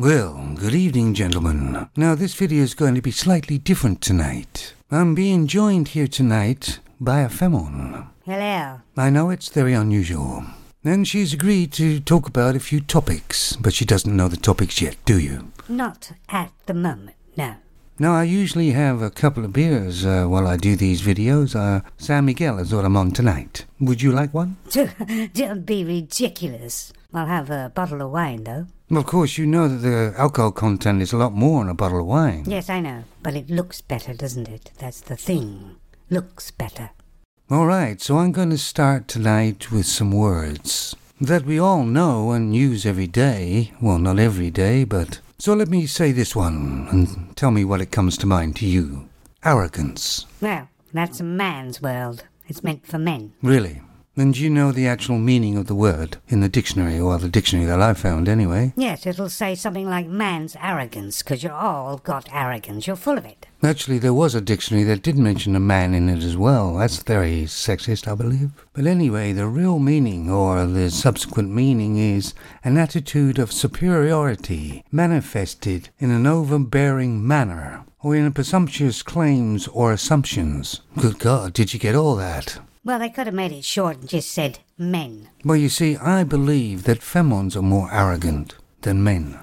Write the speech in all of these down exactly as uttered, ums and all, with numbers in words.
Well, good evening, gentlemen. Now, this video is going to be slightly different tonight. I'm being joined here tonight by a femon. Hello. I know it's very unusual. And she's agreed to talk about a few topics, but she doesn't know the topics yet, do you? Not at the moment, no. Now, I usually have a couple of beers uh, while I do these videos. Uh, San Miguel is what I'm on tonight. Would you like one? Don't be ridiculous. I'll have a bottle of wine, though. Well, of course, you know that the alcohol content is a lot more in a bottle of wine. Yes, I know. But it looks better, doesn't it? That's the thing. Looks better. All right, so I'm going to start tonight with some words that we all know and use every day. Well, not every day, but... So let me say this one, and tell me what it comes to mind to you. Arrogance. Well, that's a man's world. It's meant for men. Really? And do you know the actual meaning of the word in the dictionary, or the dictionary that I found anyway? Yes, it'll say something like man's arrogance, because you're all got arrogance. You're full of it. Actually, there was a dictionary that did mention a man in it as well. That's very sexist, I believe. But anyway, the real meaning, or the subsequent meaning, is an attitude of superiority manifested in an overbearing manner, or in presumptuous claims or assumptions. Good God, did you get all that? Well, they could have made it short and just said men. Well, you see, I believe that femons are more arrogant than men.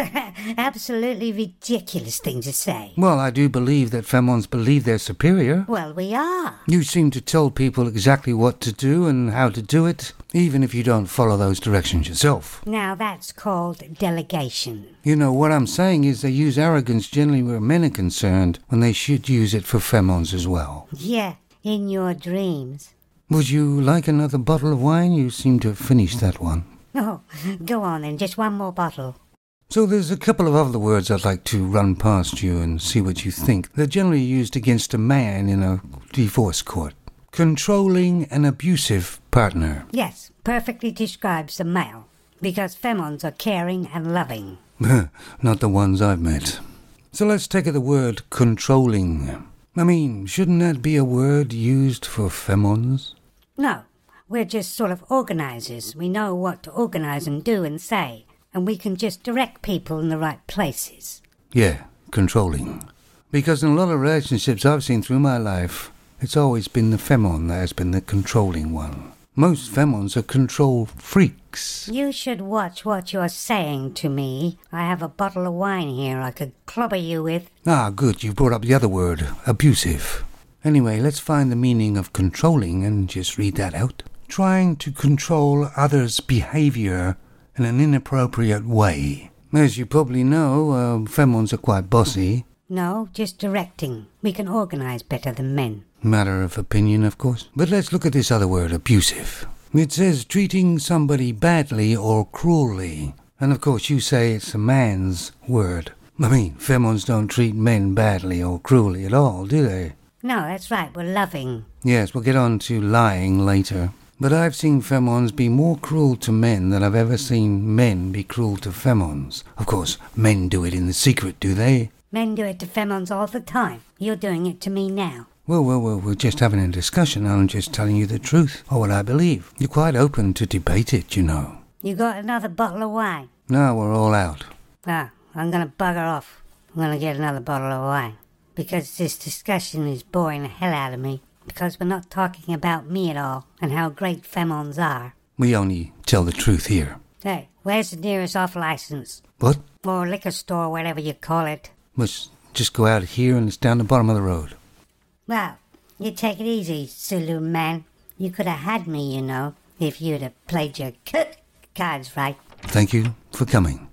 Absolutely ridiculous thing to say. Well, I do believe that femons believe they're superior. Well, we are. You seem to tell people exactly what to do and how to do it, even if you don't follow those directions yourself. Now that's called delegation. You know, what I'm saying is they use arrogance generally where men are concerned, when they should use it for femons as well. Yeah, in your dreams. Would you like another bottle of wine? You seem to have finished that one. Oh, go on then, just one more bottle. So there's a couple of other words I'd like to run past you and see what you think. They're generally used against a man in a divorce court. Controlling an abusive partner. Yes, perfectly describes the male, because femons are caring and loving. Not the ones I've met. So let's take the word controlling. I mean, shouldn't that be a word used for femons? No, we're just sort of organisers. We know what to organise and do and say. And we can just direct people in the right places. Yeah, controlling. Because in a lot of relationships I've seen through my life, it's always been the femon that has been the controlling one. Most femons are control freaks. You should watch what you're saying to me. I have a bottle of wine here I could clobber you with. Ah, good, you brought up the other word, abusive. Anyway, let's find the meaning of controlling and just read that out. Trying to control others' behavior in an inappropriate way. As you probably know, uh, femons are quite bossy. No, just directing. We can organise better than men. Matter of opinion, of course. But let's look at this other word, abusive. It says treating somebody badly or cruelly. And of course you say it's a man's word. I mean, femons don't treat men badly or cruelly at all, do they? No, that's right, we're loving. Yes, we'll get on to lying later. But I've seen femons be more cruel to men than I've ever seen men be cruel to femons. Of course, men do it in the secret, do they? Men do it to femons all the time. You're doing it to me now. Well, well, well, we're just having a discussion. I'm just telling you the truth, or what I believe. You're quite open to debate it, you know. You got another bottle of wine? No, we're all out. Ah, I'm going to bugger off. I'm going to get another bottle of wine. Because this discussion is boring the hell out of me. Because we're not talking about me at all, and how great femons are. We only tell the truth here. Hey, where's the nearest off-licence? What? Or liquor store, whatever you call it. Must just go out here and it's down the bottom of the road. Well, you take it easy, Sulu man. You could have had me, you know, if you'd have played your cards right. Thank you for coming.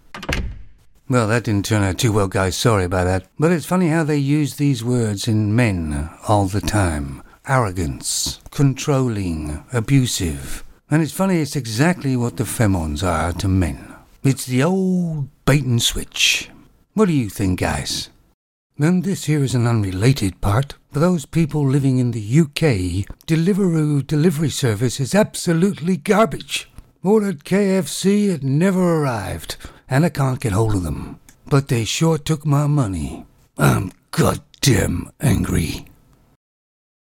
Well, that didn't turn out too well, guys. Sorry about that. But it's funny how they use these words in men all the time. Arrogance, controlling, abusive. And it's funny, it's exactly what the femons are to men. It's the old bait and switch. What do you think, guys? And this here is an unrelated part. For those people living in the U K, Deliveroo delivery service is absolutely garbage. Ordered K F C, it never arrived, and I can't get hold of them. But they sure took my money. I'm goddamn angry.